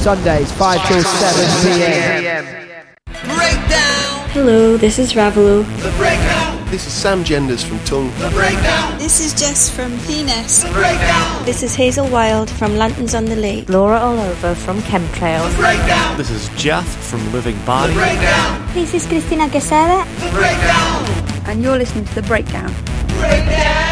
Sundays, 5 till 7 p.m. Breakdown! Hello, this is Ravelo. The Breakdown! This is Sam Genders from Tongue. The Breakdown! This is Jess from Penis. The Breakdown! This is Hazel Wild from Lanterns on the Lake. Laura Oliver from Chemtrails. The Breakdown! This is Jeff from Living Body. The Breakdown! This is Cristina Quesada. The Breakdown! And you're listening to The Breakdown. Breakdown!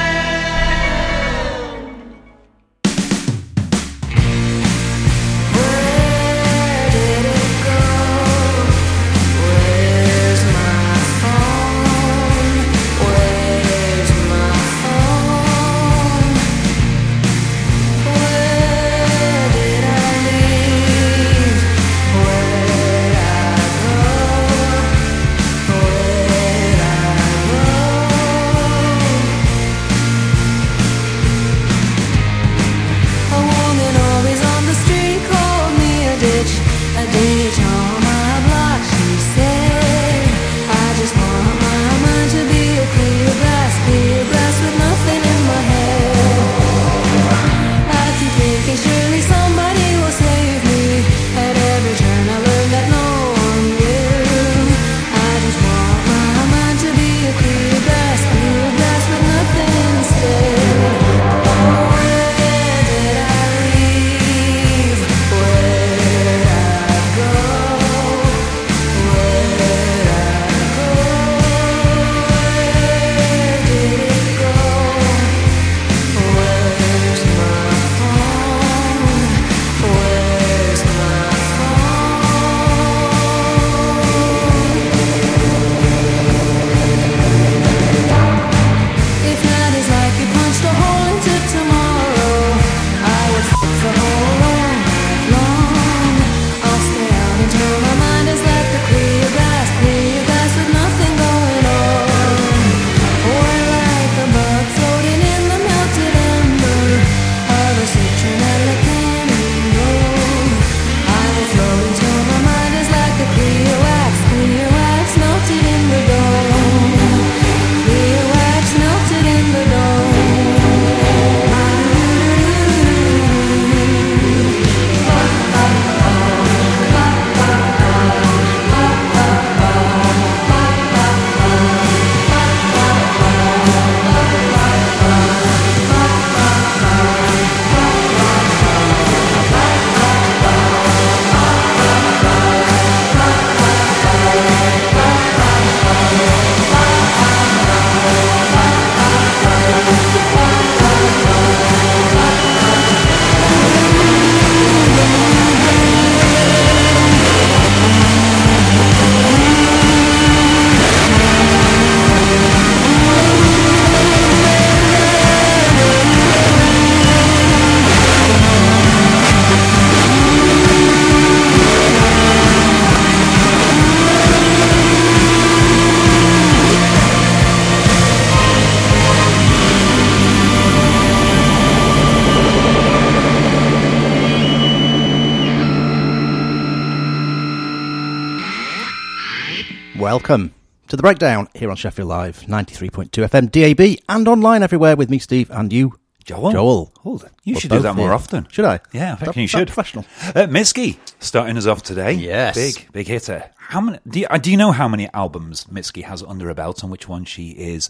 Welcome to The Breakdown here on Sheffield Live, 93.2 FM, DAB, and online everywhere with me, Steve, and you, Joel. Hold it. You should do that more often. Should I? Yeah, I reckon you should. Professional. Mitski starting us off today. Yes. Big hitter. How many? Do you know how many albums Mitski has under her belt and which one she is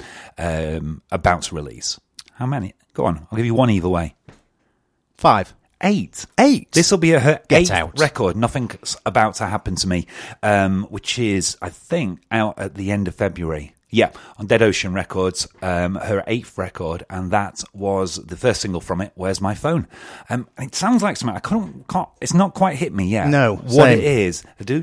about to release? How many? Go on. I'll give you one either way. 5. 8. This will be her Get 8th out. record. Nothing's about to happen to me, which is, I think, out at the end of February. Yeah, on Dead Ocean Records, her 8th record, and that was the first single from it, Where's My Phone? It sounds like something, can't it's not quite hit me yet. No, what same. it is.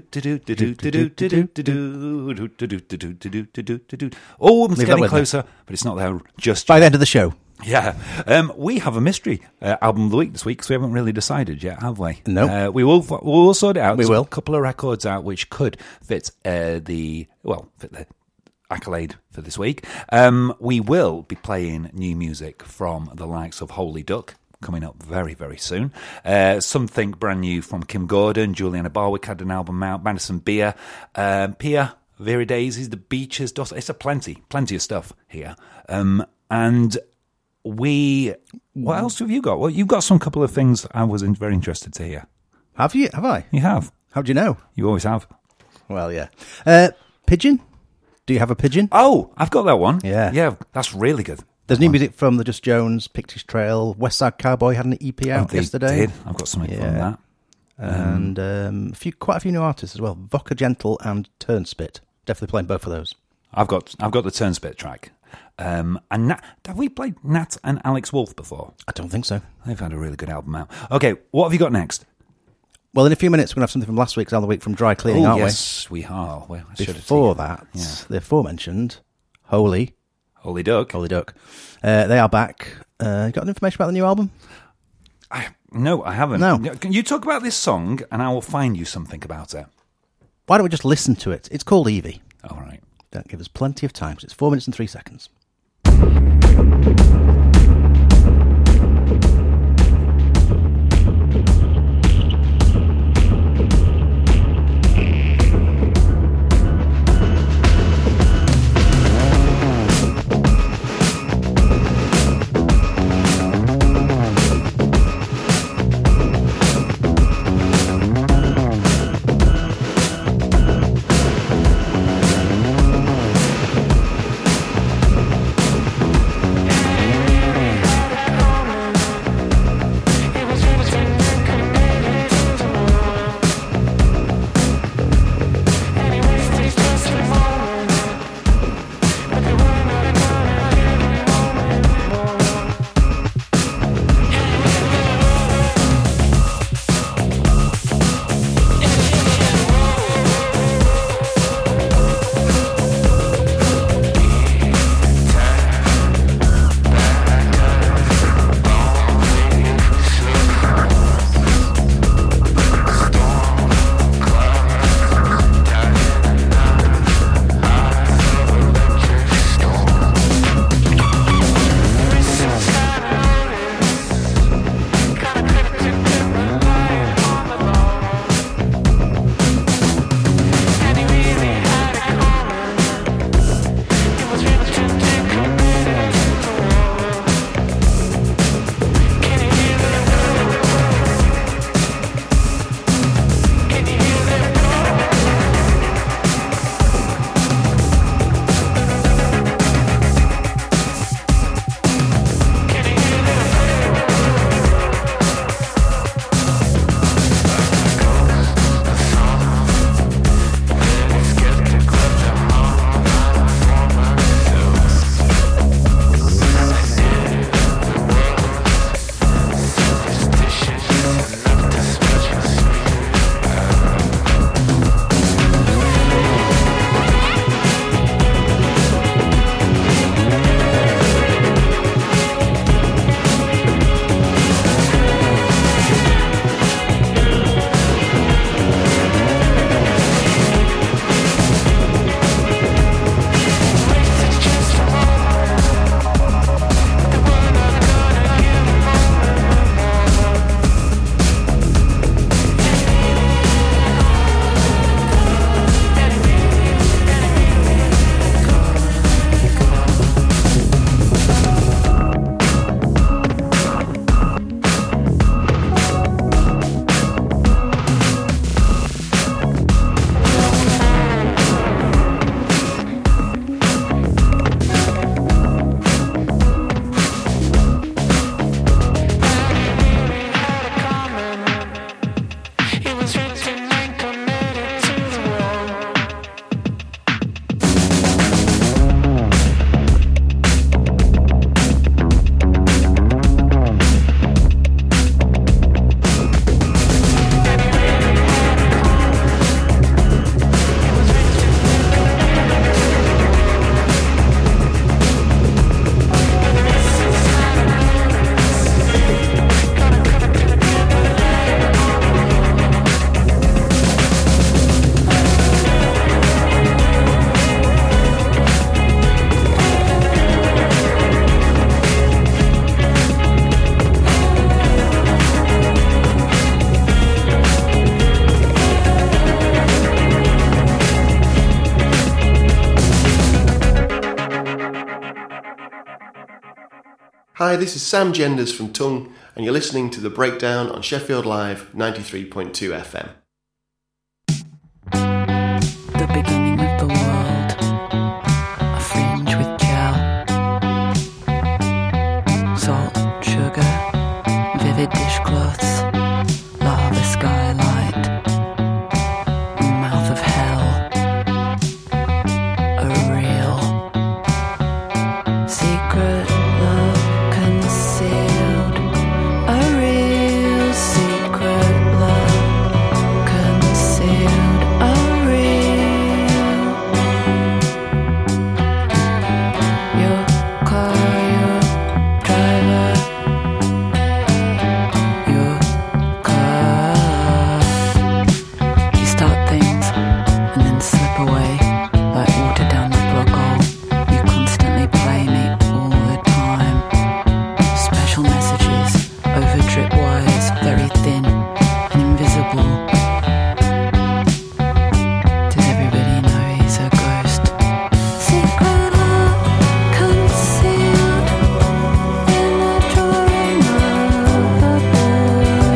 Oh, I'm getting closer, but it's not there just by yet. the end of the show. Yeah. We have a mystery album of the week this week, because we haven't really decided yet, have we? No. We'll sort it out. We will. A couple of records out which could fit the accolade for this week. We will be playing new music from the likes of Holy Duck, coming up very, very soon. Something brand new from Kim Gordon. Juliana Barwick had an album out. Madison Beer. Pia, Vera Daisies, The Beaches. It's a plenty of stuff here. And what else have you got? Well, you've got some couple of things I was very interested to hear. Have you? Have I? You have. How do you know? You always have. Well, yeah. Pigeon? Do you have a pigeon? Oh, I've got that one. Yeah. Yeah, that's really good. There's new music from the Just Jones, Pictish Trail, West Side Cowboy had an EP out yesterday. Did. I've got something from that. And quite a few new artists as well. Voca Gentle and Turnspit. Definitely playing both of those. I've got the Turnspit track. And have we played Nat and Alex Wolf before? I don't think so. They've had a really good album out. Okay, what have you got next? Well, in a few minutes, we're going to have something from last week's Other Week from Dry Cleaning, aren't yes, we are. Well, Before that, the aforementioned Holy Duck. They are back. You got any information about the new album? No, I haven't. No. Can you talk about this song and I will find you something about it? Why don't we just listen to it? It's called Evie. All right. That gives us plenty of time, because it's 4 minutes and 3 seconds. Hi, this is Sam Genders from Tongue, and you're listening to The Breakdown on Sheffield Live 93.2 FM. The beginning of the world, a fringe with gel, salt, sugar, vivid dishcloths, lava skylight, mouth of hell, a real secret love concealed, a real secret love concealed, a real. Your car, your driver, your car. You start things and then slip away like water down the plug hole. You constantly play me all the time. Special messages over tripwires, very thin and invisible. Does everybody know he's a ghost? Secret love concealed in a drawing of a boy.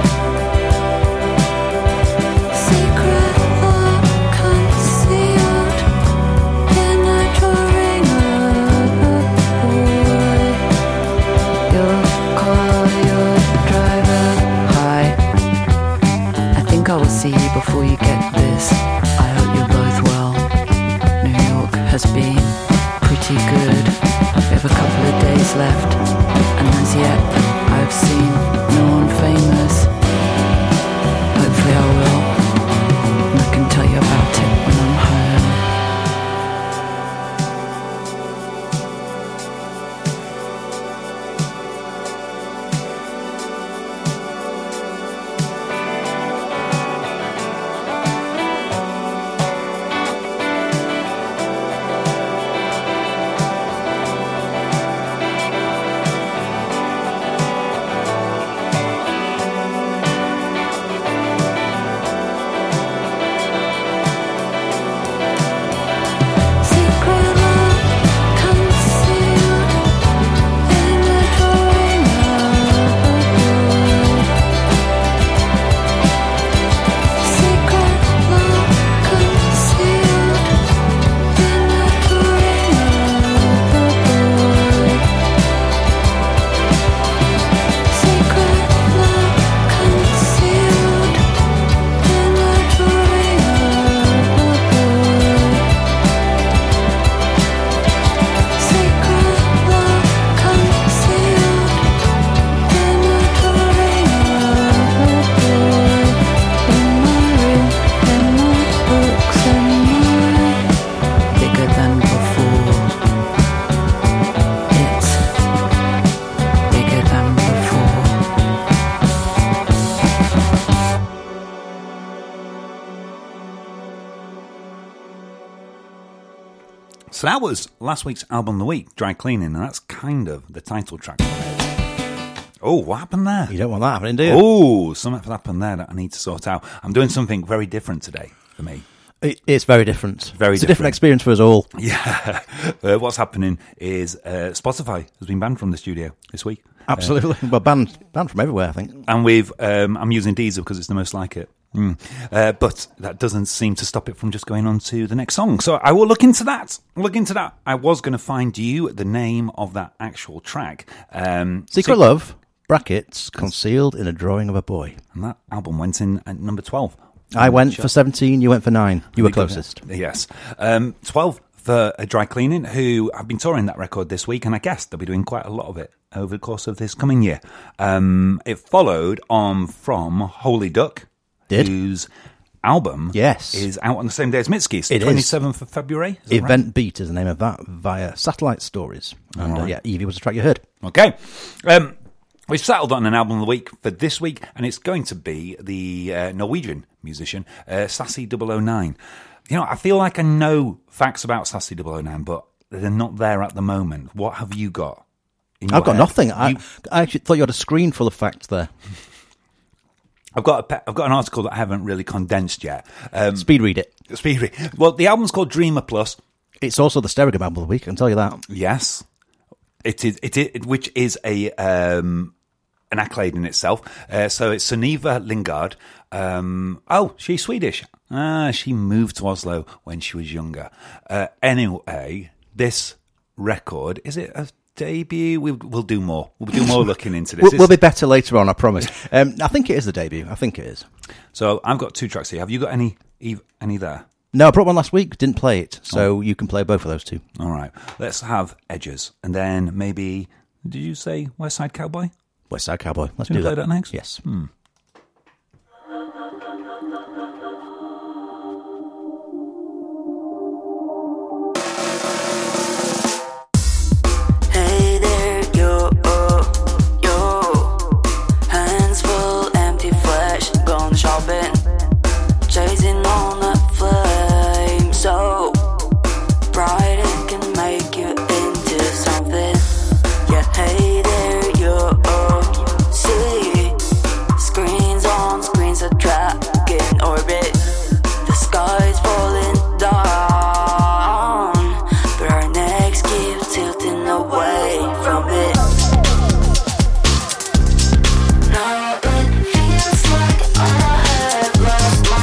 Secret love concealed in a drawing of a boy. Your car, your driver. Hi. I think I will see you before you get this. I hope you're both well. New York has been pretty good. We have a couple of days left, and as yet, I've seen no one famous. Hopefully I will, and I can tell you about it when I'm home. Secret love concealed in a drawing of a boy. Secret love concealed in a drawing of a boy. Secret love concealed in a drawing of a boy. Secret love concealed in a drawing of a boy. In my room, in my books, in my bigger than before. It's bigger than before. So that was last week's album of the week, Dry Cleaning, and that's kind of the title track. Oh, what happened there? You don't want that happening, do you? Oh, something happened there that I need to sort out. I'm doing something very different today for me. It's very different. Very It's a different experience for us all. Yeah. What's happening is Spotify has been banned from the studio this week. Absolutely. Well, banned from everywhere, I think. And I'm using Deezer because it's the most like it. But that doesn't seem to stop it from just going on to the next song. So I will look into that. I was going to find you the name of that actual track. Secret Love, brackets, concealed in a drawing of a boy. And that album went in at number 12. I went for 17, you went for 9. You were closest. Yes. 12 for Dry Cleaning, who have been touring that record this week, and I guess they'll be doing quite a lot of it over the course of this coming year. It followed on from Holy Duck, whose album is out on the same day as Mitski's, 27th of February. Event Beat is the name of that, via Satellite Stories. And Evie was the track you heard. Okay. We've settled on an album of the week for this week, and it's going to be the Norwegian musician, Sassy 009. You know, I feel like I know facts about Sassy 009, but they're not there at the moment. What have you got? I've got nothing. I actually thought you had a screen full of facts there. I've got an article that I haven't really condensed yet. Speed read it. Speed read. Well, the album's called Dreamer Plus. It's also the Stereo album of the week, I can tell you that. Yes. It is, which is a an accolade in itself. So it's Sunniva Lingard. She's Swedish. She moved to Oslo when she was younger. Anyway, this record, is it a debut? We'll do more. We'll do more looking into this. We'll be better later on, I promise. I think it is the debut. I think it is. So I've got 2 tracks here. Have you got any there? No, I brought one last week. Didn't play it, so you can play both of those 2. All right. Let's have Edges, and then maybe. Did you say West Side Cowboy? West Side Cowboy. Let's do that. Play that next. Yes. Chasing on a flame so bright it can make you into something. Yeah, hey there, you see screens on screens are trapped in orbit. The sky's falling down, but our necks keep tilting away from it. Now it feels like I have lost my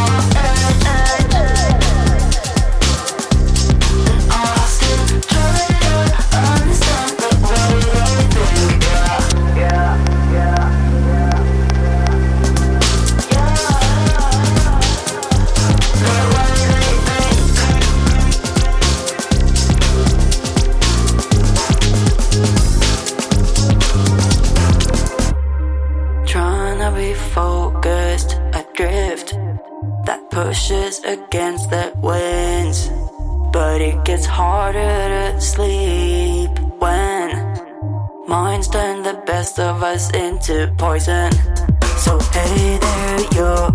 focused, adrift that pushes against the winds, but it gets harder to sleep when minds turn the best of us into poison. So hey there, yo,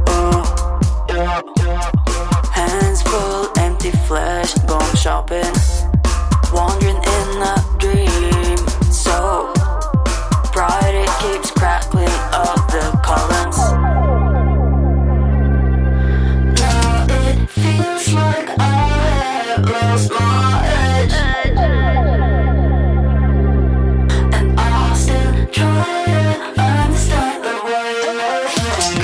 hands full, empty flesh, gone shopping, wandering in a dream. So bright it keeps crackling up the columns. Now it feels like I have lost my edge, and I still try to understand the way I think.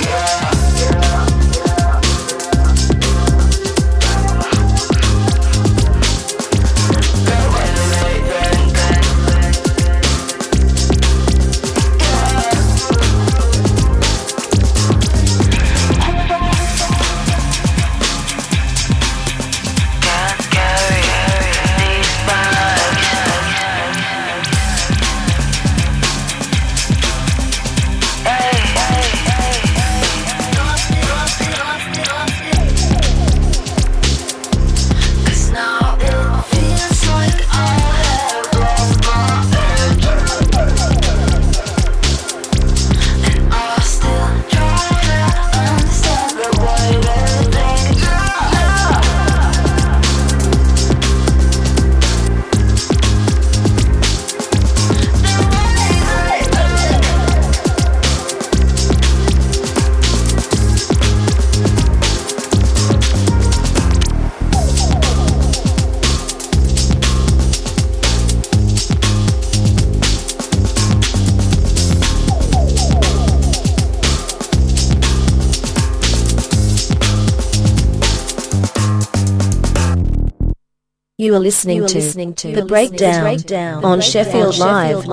You are listening to The Breakdown on Sheffield Live.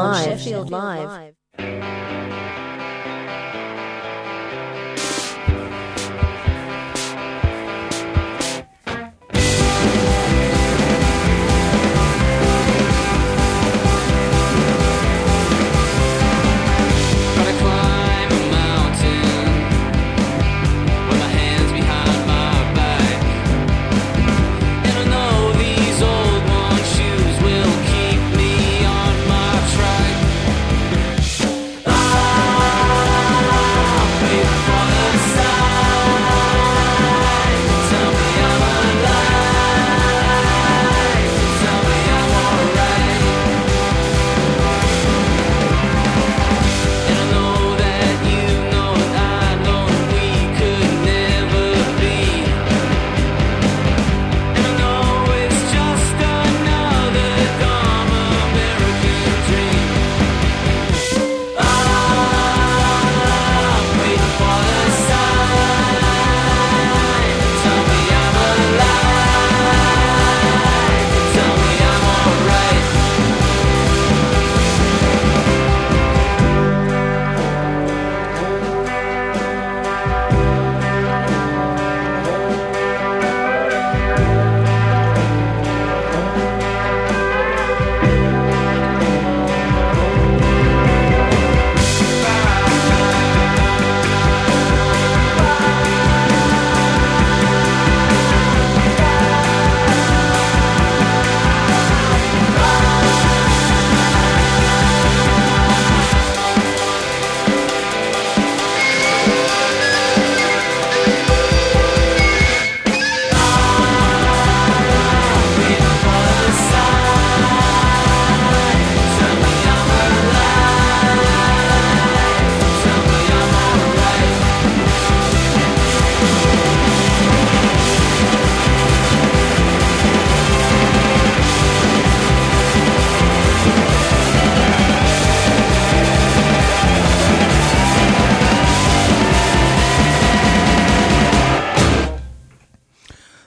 Shoes will keep me on my track.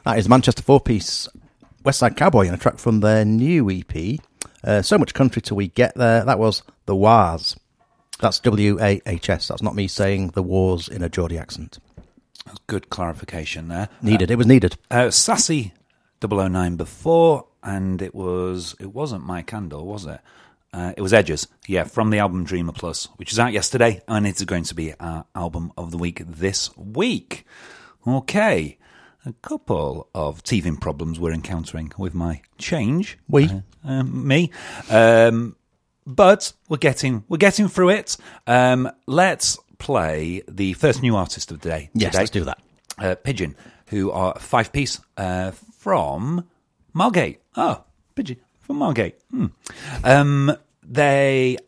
That is Manchester four-piece West Side Cowboy, and a track from their new EP, So Much Country Till We Get There. That was The Wahs. That's W-A-H-S. That's not me saying The Wars in a Geordie accent. That's good clarification there. Needed. It was needed. Sassy 009 before, and it wasn't Mike Candle, was it? It was Edges, yeah, from the album Dreamer Plus, which is out yesterday, and it's going to be our album of the week this week. Okay, a couple of teething problems we're encountering with my change. Me. But we're getting through it. Let's play the first new artist of the day. Yes, today. Let's do that. Pigeon, who are a five-piece from Margate. Oh, Pigeon from Margate. They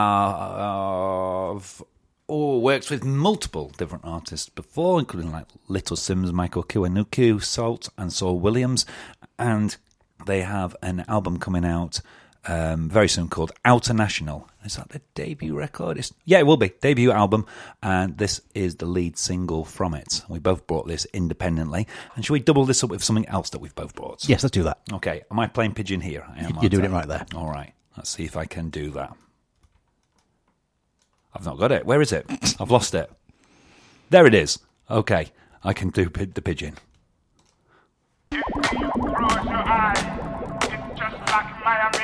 have worked with multiple different artists before, including like Little Sims, Michael Kiwanuku, Salt, and Saul Williams. And they have an album coming out very soon called Outer National. Is that the debut record? Yeah, it will be. Debut album. And this is the lead single from it. We both brought this independently. And should we double this up with something else that we've both brought? Yes, let's do that. Okay. Am I playing Pigeon here? I am. You're doing it right there. All right. Let's see if I can do that. I've not got it. Where is it? I've lost it. There it is. Okay. I can do the Pigeon. If you close your eyes, it's just like Miami.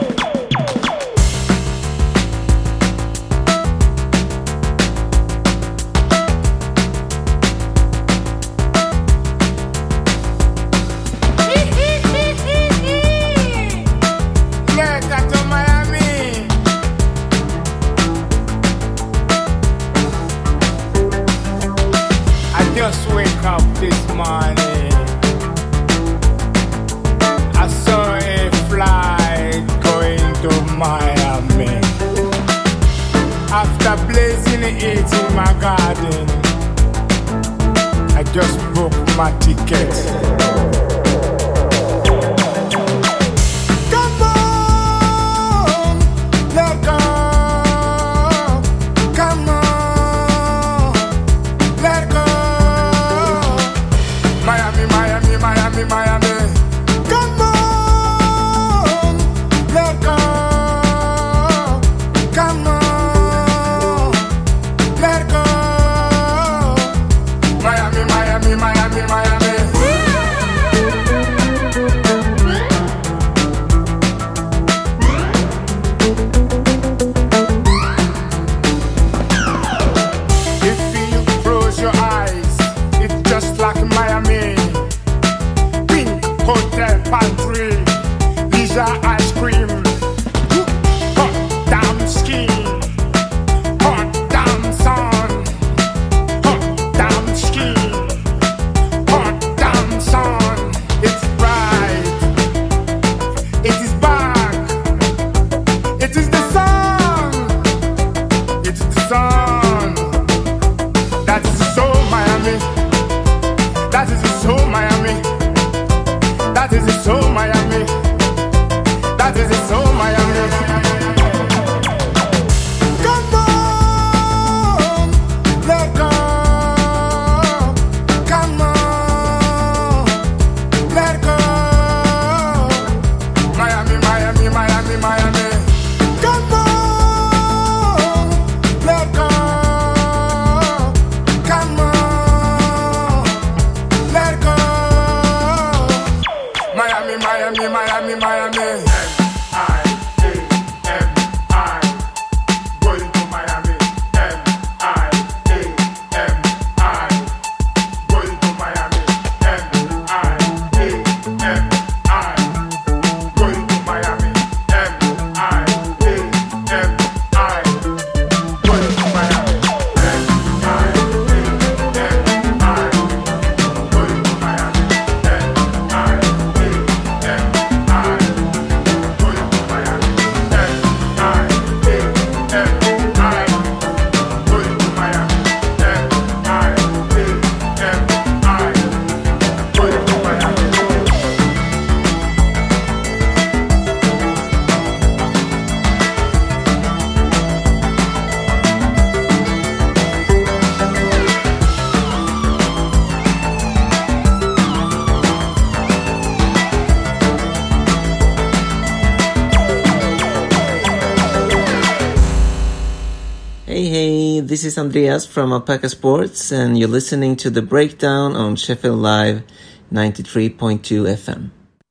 Just wake up this morning, I saw a flight going to Miami. After blazing it in my garden, I just booked my ticket. Ice cream, hot damn skin, hot damn sun, hot damn skin, hot damn sun. It's bright, it is back, it is the sun, it is the sun. That is so Miami, that is so Miami, that is so Miami. That is so Miami. Come on, let go. Come on, let go. Miami, Miami, Miami, Miami. Come on, let go. Come on, let go. Miami, Miami, Miami, Miami. this is Andreas from Alpaca Sports, and you're listening to The Breakdown on Sheffield Live 93.2 FM.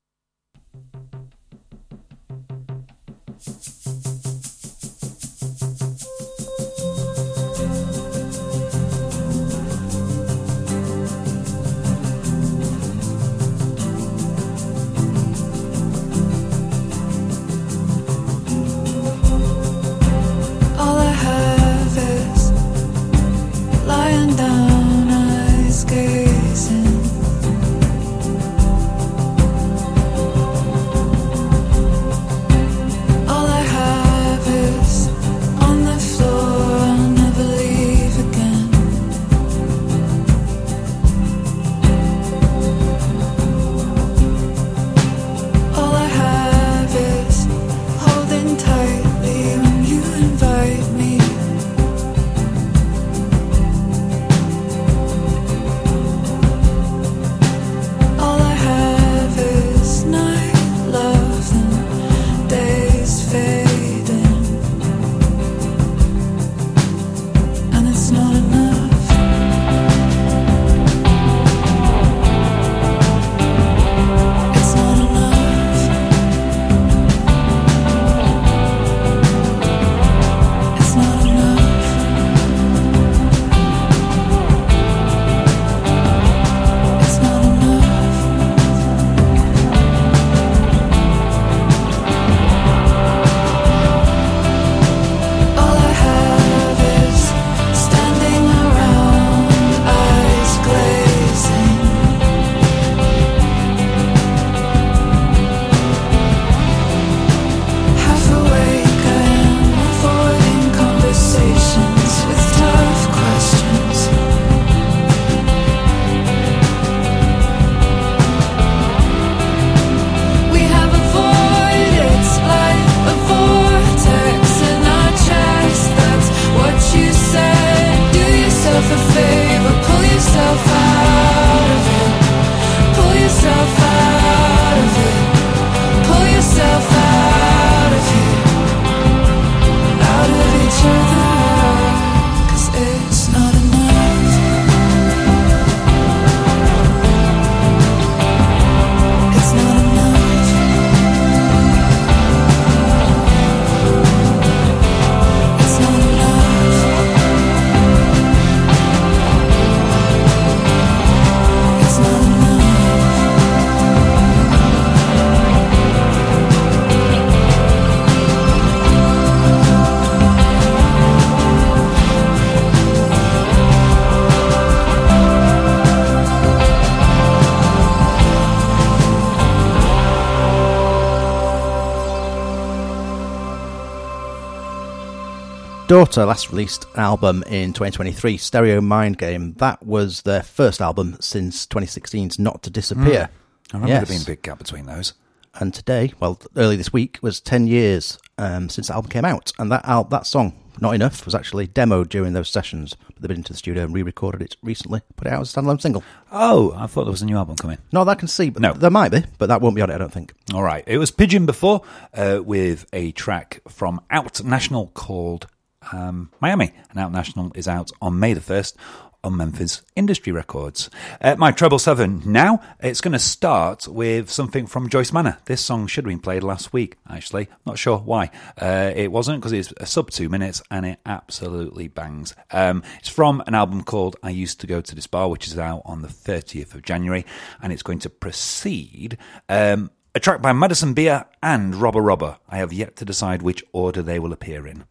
Daughter last released an album in 2023, Stereo Mind Game. That was their first album since 2016's Not to Disappear. I remember there being a big gap between those. And today, well, early this week, was 10 years since the album came out. And that song, Not Enough, was actually demoed during those sessions. But they've been into the studio and re-recorded it recently, put it out as a standalone single. Oh, I thought there was a new album coming. Not that I can see, but no. There might be, but that won't be on it, I don't think. All right. It was Pigeon before, with a track from Out National called Miami. And Out National is out on May the 1st on Memphis Industry Records. My treble 7 now, it's going to start with something from Joyce Manor. This song should have been played last week, actually. Not sure why. It wasn't, because it's a sub 2 minutes and it absolutely bangs. It's from an album called I Used to Go to This Bar, which is out on the 30th of January, and it's going to precede a track by Madison Beer and Robber Robber. I have yet to decide which order they will appear in.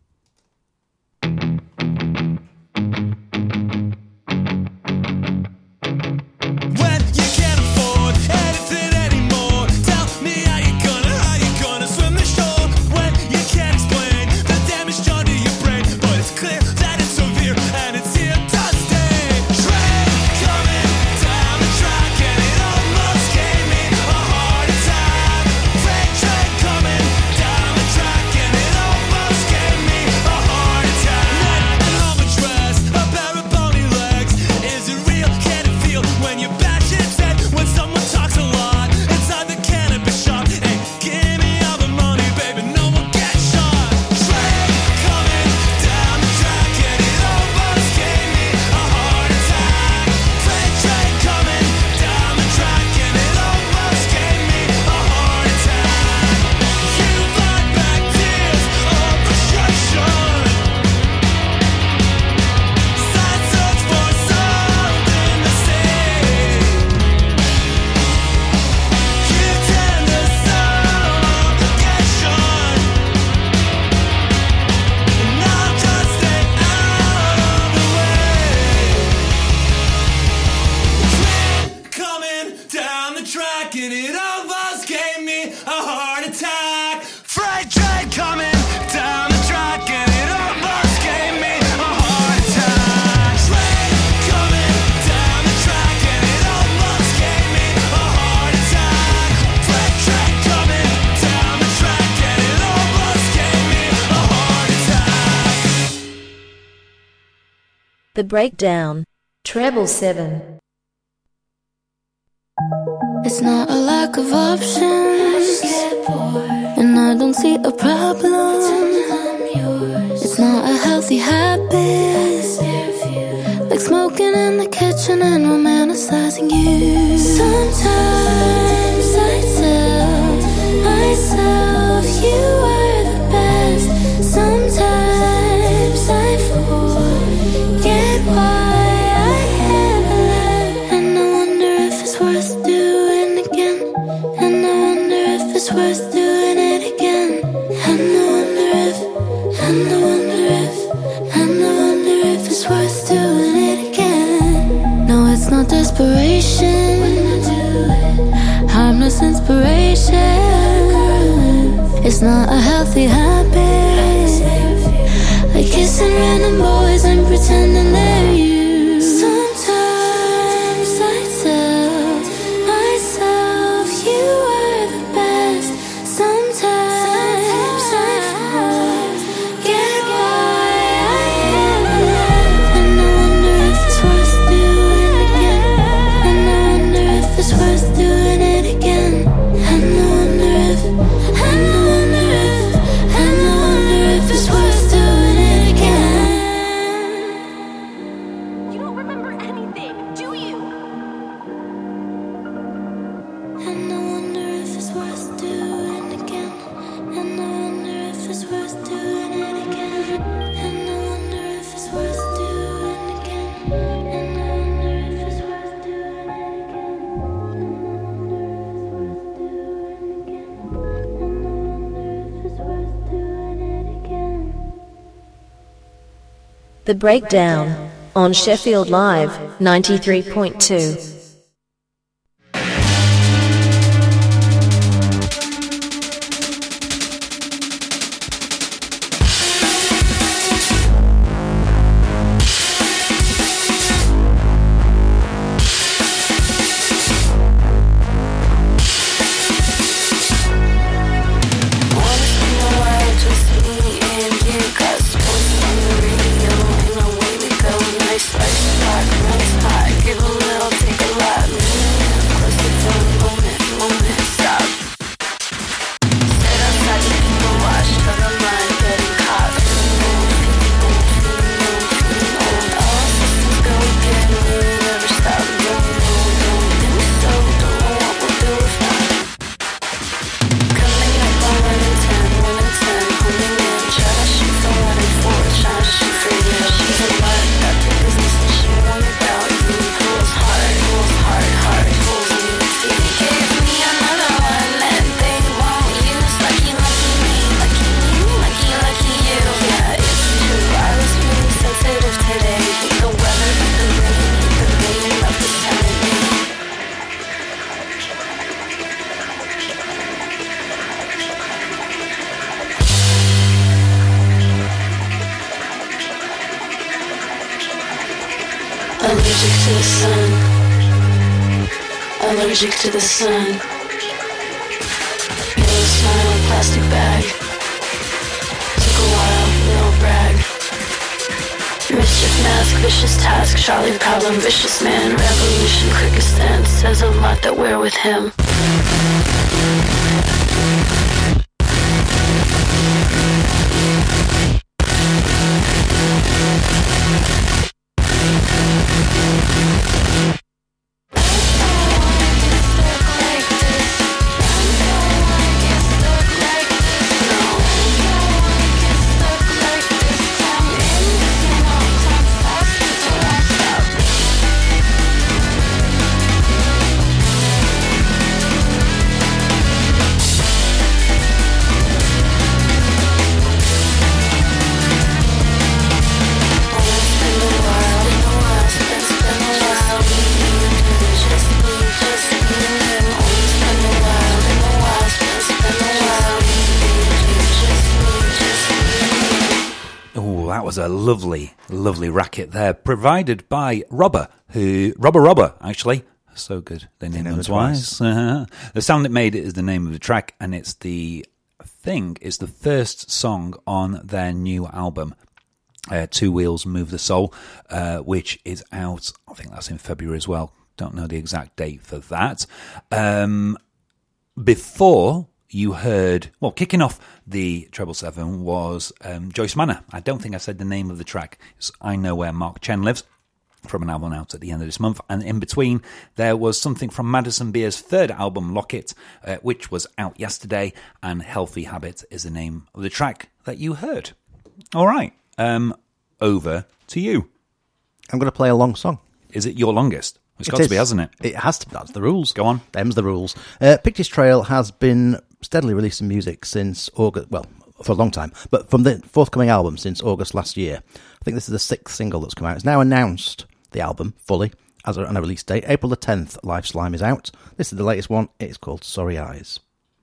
Coming down the track and it almost gave me The Breakdown, treble 7. It's not a lack of options, and I don't see a problem. It's not a healthy habit, like smoking in the kitchen and romanticizing you. Sometimes I tell myself you are the best. Sometimes I forget why I ever left, and I wonder if it's worth doing again. And I wonder if it's worth doing it again. And I wonder if, and I wonder if, and I wonder if it's worth doing it again. No, it's not desperation, harmless inspiration. It's not a healthy habit, like kissing random boys and pretending they're you. Sometimes I tell myself you are the best. Sometimes I forget why I ever left, and I wonder if it's worth doing again. And I wonder if it's worth doing it again. And I wonder if, and I wonder if, and I wonder if it's worth doing it again. You don't remember anything, do you? And I wonder if it's worth doing again. And I wonder if it's worth doing it again. And I wonder if it's worth doing again. And I wonder if it's worth doing it again. And I wonder if it's worth doing it again. The Breakdown on Sheffield Live 93.2. Give a little, take a lot. Closer to the moment, stop. Sit outside the people watch, till the line getting caught. All systems go again, we never stop. Don't think so, don't know what we'll do if not. Coming up on 1 in 10, 1 in 10, homing in. Try to shoot for 1 in 4, try to shoot for you. She's a lot, got the business and she won't about you. Pulls hard, pulls me. See, give me another one and they won't use. Lucky me, lucky you. Yeah, it's true, I was really sensitive today. The weather, the rain, the meaning of the Saturday. Allergic to the sun. Allergic to the sun. Yellow smile, plastic bag. Took a while, little brag. Mischief mask, vicious task. Charlie problem, vicious man. Revolution, quickest stance. Says a lot that we're with him. A lovely racket there, provided by Robber, actually. So good. They named them twice. The Sound It Made is the name of the track, and it's the first song on their new album. Two Wheels Move the Soul, which is out, I think that's in February as well. Don't know the exact date for that. Before you heard, well, kicking off the Treble 7 was Joyce Manor. I don't think I said the name of the track. It's I Know Where Mark Chen Lives, from an album out at the end of this month. And in between, there was something from Madison Beer's third album, Locket, which was out yesterday, and Healthy Habit is the name of the track that you heard. All right, over to you. I'm going to play a long song. Is it your longest? It's got to be, hasn't it? It has to be. That's the rules. Go on. Them's the rules. Pictures Trail has been steadily releasing music since August, well, for a long time, but from the forthcoming album since August last year. I think this is the 6th single that's come out. It's now announced the album fully as on a release date. April the 10th, Live Slime is out. This is the latest one. It's called Sorry Eyes.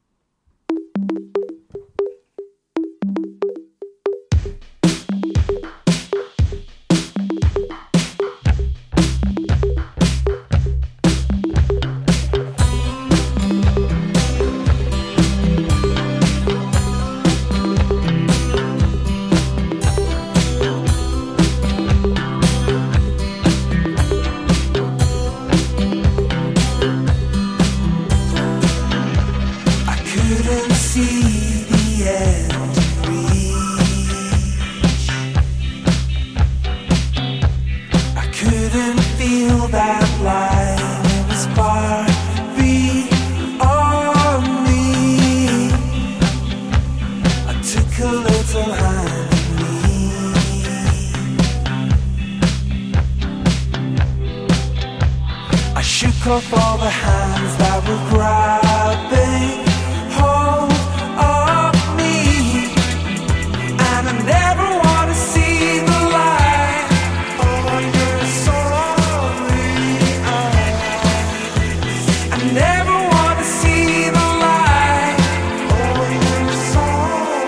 Off all the hands that were grabbing hold of me, and I never want to see the light on your sorry eyes. I never want to see the light on your sorry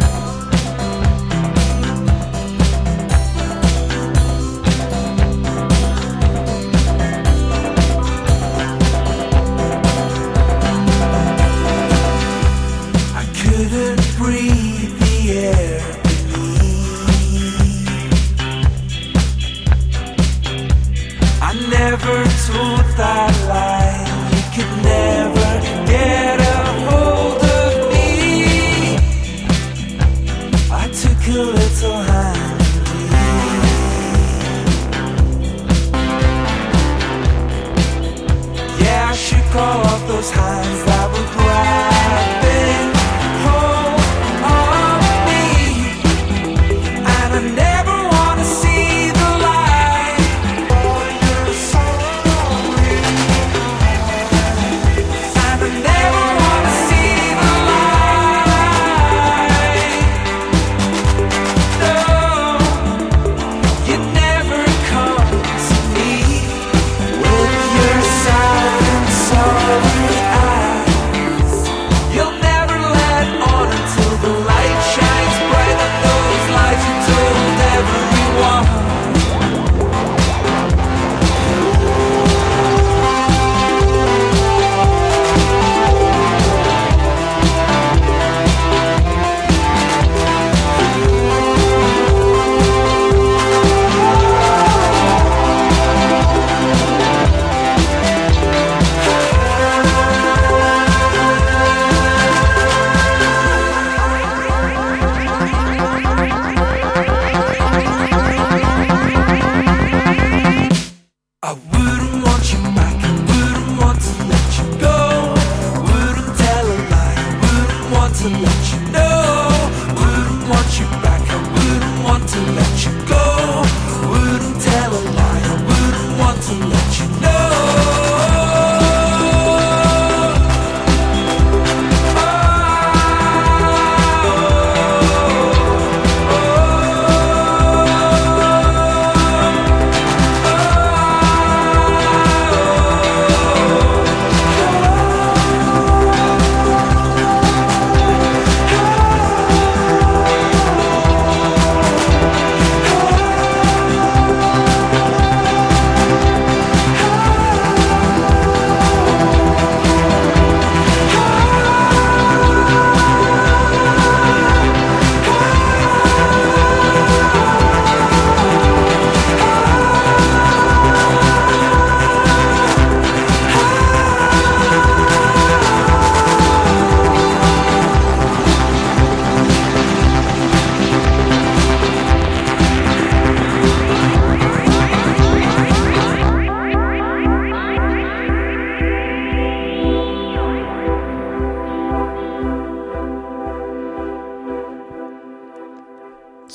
eyes.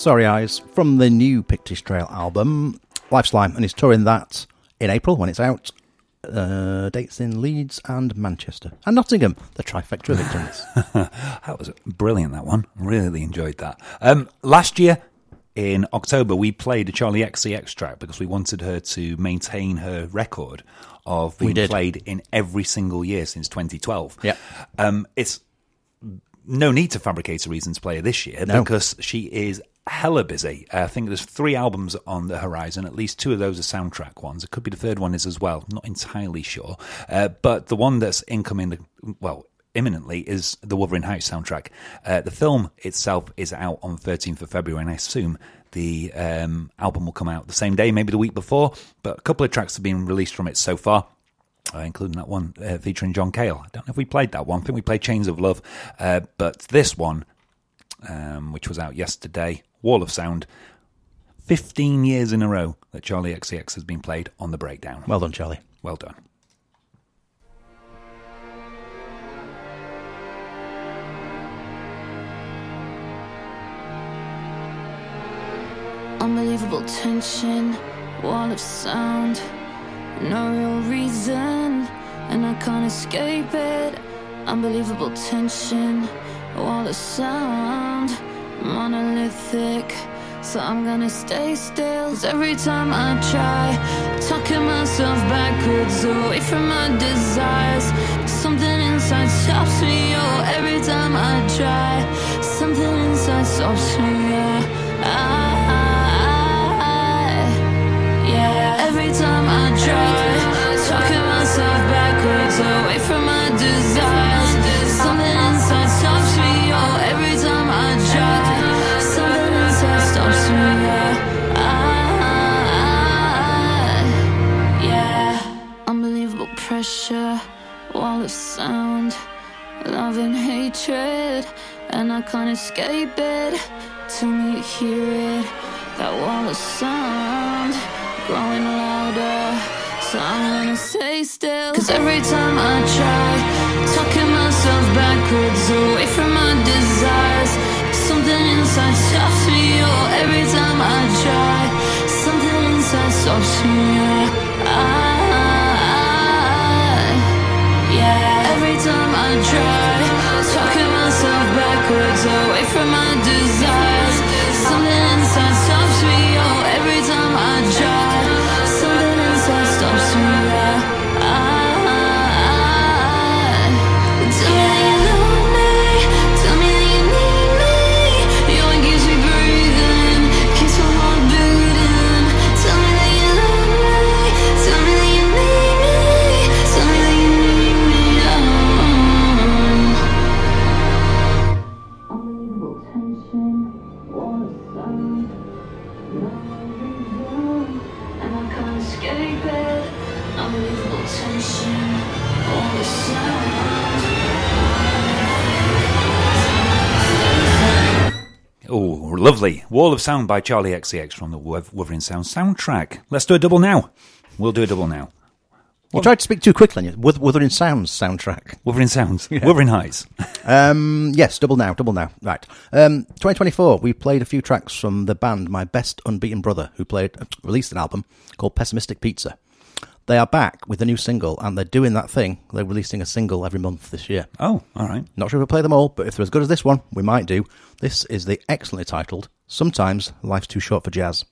Sorry Eyes, from the new Pictish Trail album, Life Slime, and he's touring that in April when it's out. Dates in Leeds and Manchester. And Nottingham, the trifecta of victims. That was brilliant, that one. Really enjoyed that. Last year, in October, we played a Charlie XCX track because we wanted her to maintain her record of being played in every single year since 2012. Yeah. It's no need to fabricate a reason to play her this year because she is hella busy. I think there's 3 albums on the horizon. At least 2 of those are soundtrack ones. It could be the third one is as well. Not entirely sure. But the one that's incoming, imminently, is the Wuthering Heights soundtrack. The film itself is out on the 13th of February, and I assume the album will come out the same day, maybe the week before. But a couple of tracks have been released from it so far. Including that one featuring John Cale. I don't know if we played that one. I think we played Chains of Love. But this one, which was out yesterday, Wall of Sound, 15 years in a row that Charlie XCX has been played on The Breakdown. Well done, Charlie. Well done. Unbelievable tension, wall of sound, no real reason, and I can't escape it. Unbelievable tension, wall of sound, monolithic, so I'm gonna stay still. 'Cause every time I try, talking myself backwards away from my desires, something inside stops me, oh, every time I try, something inside stops me, yeah, every time I try, talking myself backwards away from my desires, something inside stops me, oh, every time I try, something inside stops me, yeah, unbelievable pressure, wall of sound, love and hatred, and I can't escape it, till me hear it, that wall of sound, growing louder, so I'm gonna stay still. 'Cause every time I try, talking myself backwards away from my desires, something inside stops me, oh, every time I try, something inside stops me, yeah, every time I try, talking myself backwards away from my desires, something inside stops me, oh, every time I try, something inside stops me, tell me that you love me, tell me that you need me, you're what keeps me breathing, keeps my heart beating, tell me that you love me, tell me that you need me, tell me that you need me, unbelievable tension, wall of sound, no reason, and I can't escape it, unbelievable tension, wall of sound. Oh, lovely. Wall of Sound by Charlie XCX from the Wuthering Sound soundtrack. Let's do a double now. We'll do a double now. You tried to speak too quickly. Wuthering Sounds soundtrack. Wuthering Sounds. Yeah. Wuthering Heights. Yes, double now. Right. 2024, we played a few tracks from the band My Best Unbeaten Brother, who released an album called Pessimistic Pizza. They are back with a new single, and they're doing that thing. They're releasing a single every month this year. Oh, all right. Not sure if we'll play them all, but if they're as good as this one, we might do. This is the excellently titled Sometimes Life's Too Short for Jazz.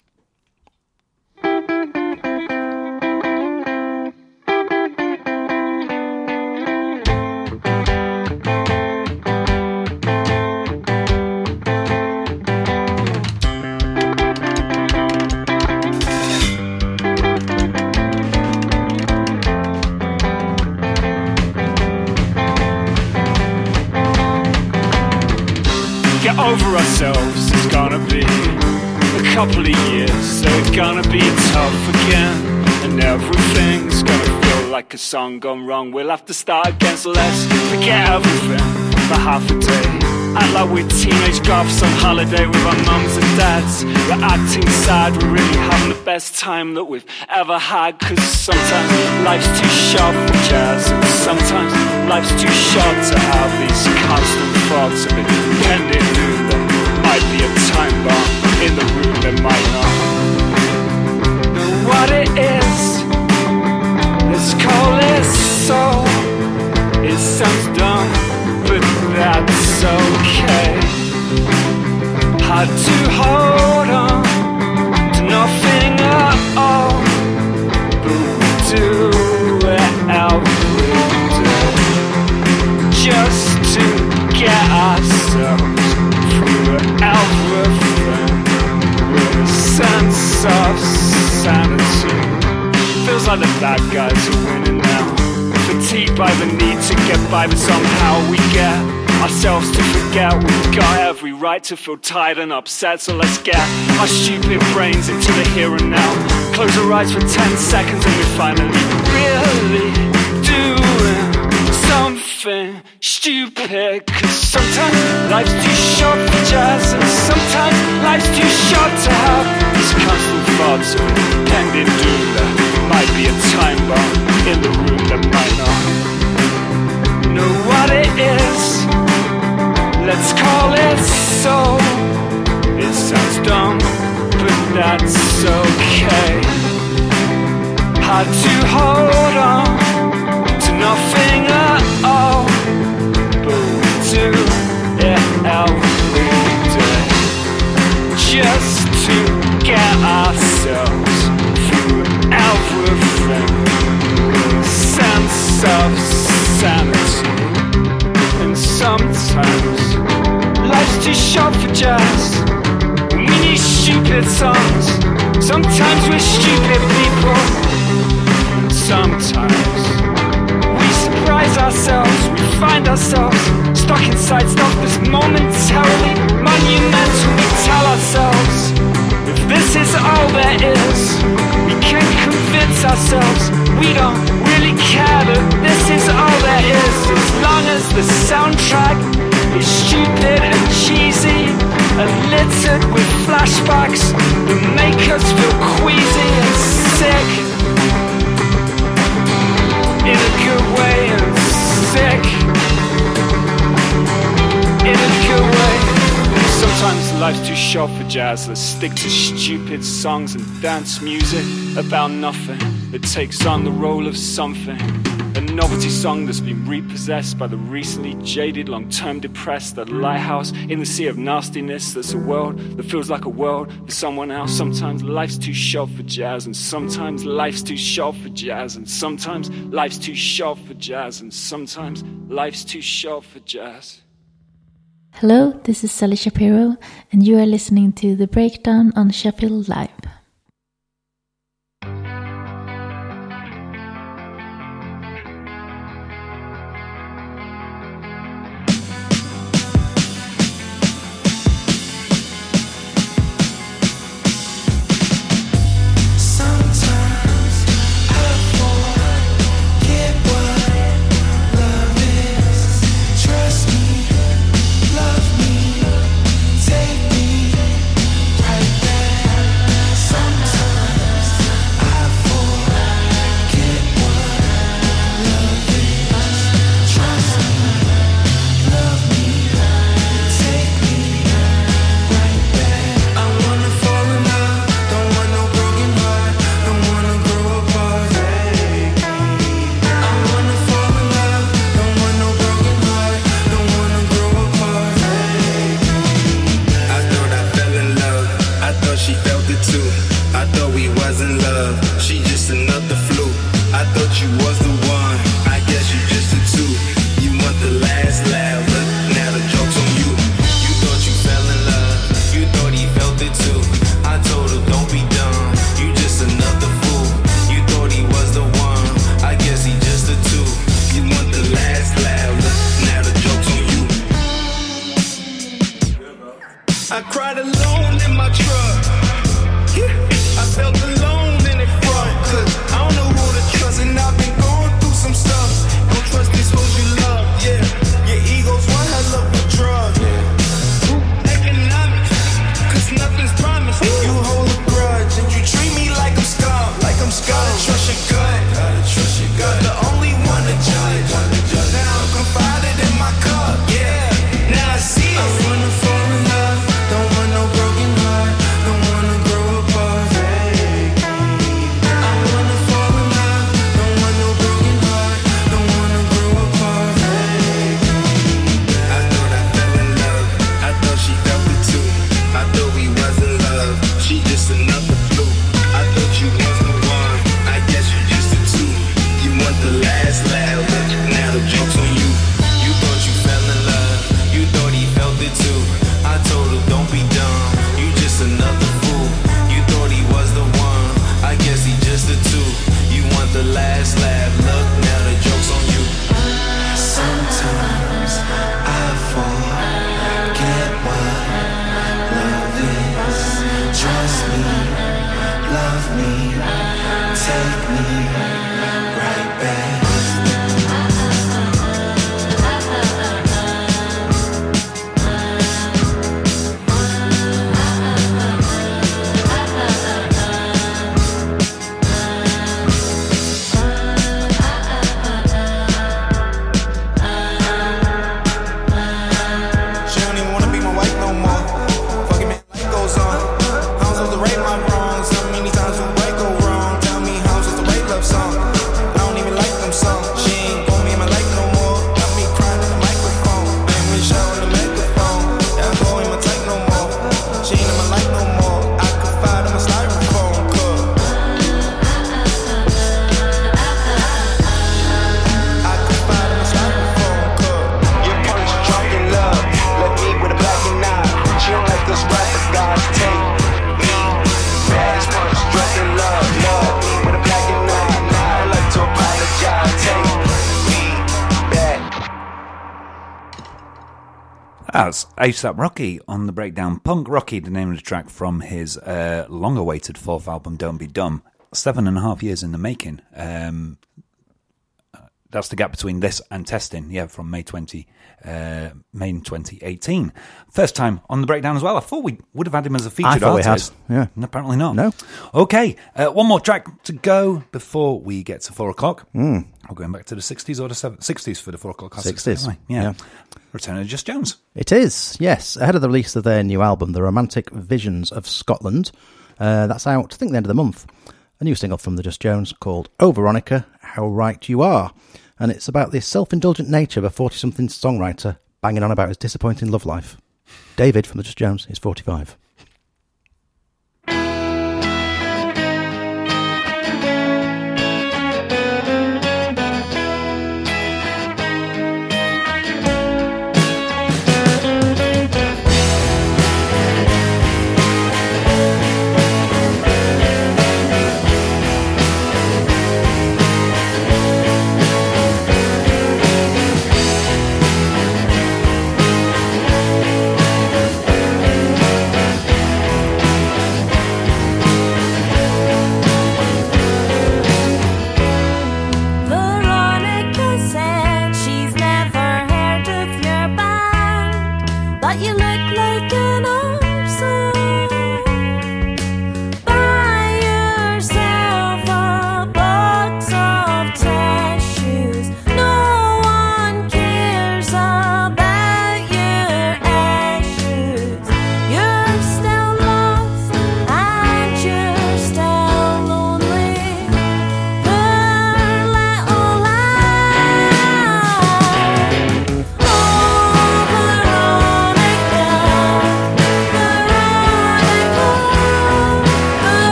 Over ourselves, it's gonna be a couple of years, so it's gonna be tough again, and everything's gonna feel like a song gone wrong. We'll have to start again, so let's forget everything for half a day, act like we're teenage goths on holiday with our mums and dads. We're acting sad, we're really having the best time that we've ever had, 'cause sometimes life's too short for jazz, and sometimes life's too short to have these constant thoughts of impending doom that might be a time bomb. in the room that might not know what it is. Let's call it soul. It sounds dumb, but that's okay. Hard to hold on to nothing at all, but we do it every day, just to get ourselves through everything with a sense of sanity. Feels like the bad guys are winning now, fatigued by the need to get by, but somehow we get ourselves to forget we've got every right to feel tired and upset. So let's get our stupid brains into the here and now. Close our eyes for 10 seconds and we're finally really doing something stupid. Cause sometimes life's too short for jazz, and sometimes life's too short to have these constant thoughts of impending doom. There might be a time bomb in the room that might not know what it is. Let's call it soul. It sounds dumb, but that's okay. Hard to hold on to nothing at all, but we do it every day, just to get ourselves through everything with a sense of sanity. And sometimes life's too short for jazz, we need stupid songs. Sometimes we're stupid people, and sometimes we surprise ourselves. We find ourselves stuck inside stuff that's momentarily monumental. We tell ourselves, if this is all there is, we can convince ourselves we don't really care that this is all there is, as long as the soundtrack is stupid and cheesy and littered with flashbacks that make us feel queasy and sick, in a good way, and sick in a good way. Sometimes life's too short for jazz. Let's stick to stupid songs and dance music about nothing that takes on the role of something. A novelty song that's been repossessed by the recently jaded, long-term depressed. That lighthouse in the sea of nastiness that's a world that feels like a world for someone else. Sometimes life's too short for jazz, and sometimes life's too short for jazz, and sometimes life's too short for jazz, and sometimes life's too short for jazz. Hello, this is Sally Shapiro, and you are listening to The Breakdown on Sheffield Live. I felt alone in the front, 'cause I don't know who to trust, and I've been going That's ASAP Rocky on the Breakdown. Punk Rocky, the name of the track from his long-awaited fourth album, Don't Be Dumb. 7.5 years in the making. That's the gap between this and Testing, from May 2018. First time on the Breakdown as well. I thought we would have had him as a featured artist. We had, yeah. And apparently not. No. Okay, one more track to go before we get to 4 o'clock. Mm. We're going back to the 60s or the 60s for the 4 o'clock classics. 60s. Yeah. Return of Just Jones. It is, yes. Ahead of the release of their new album, The Romantic Visions of Scotland. That's out, I think, the end of the month. A new single from the Just Jones called Oh Veronica, How Right You Are. And it's about the self-indulgent nature of a 40-something songwriter banging on about his disappointing love life. David from the Just Jones is 45.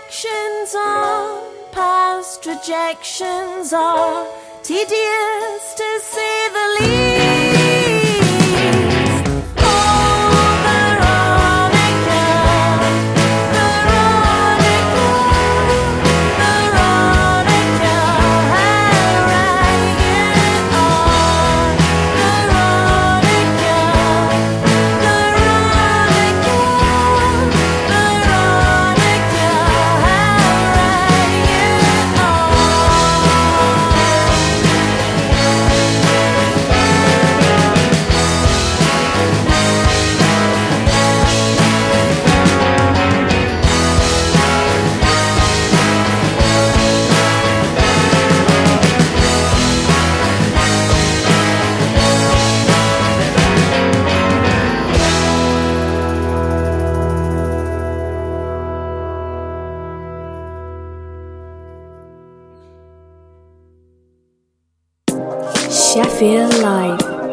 Rejections are tedious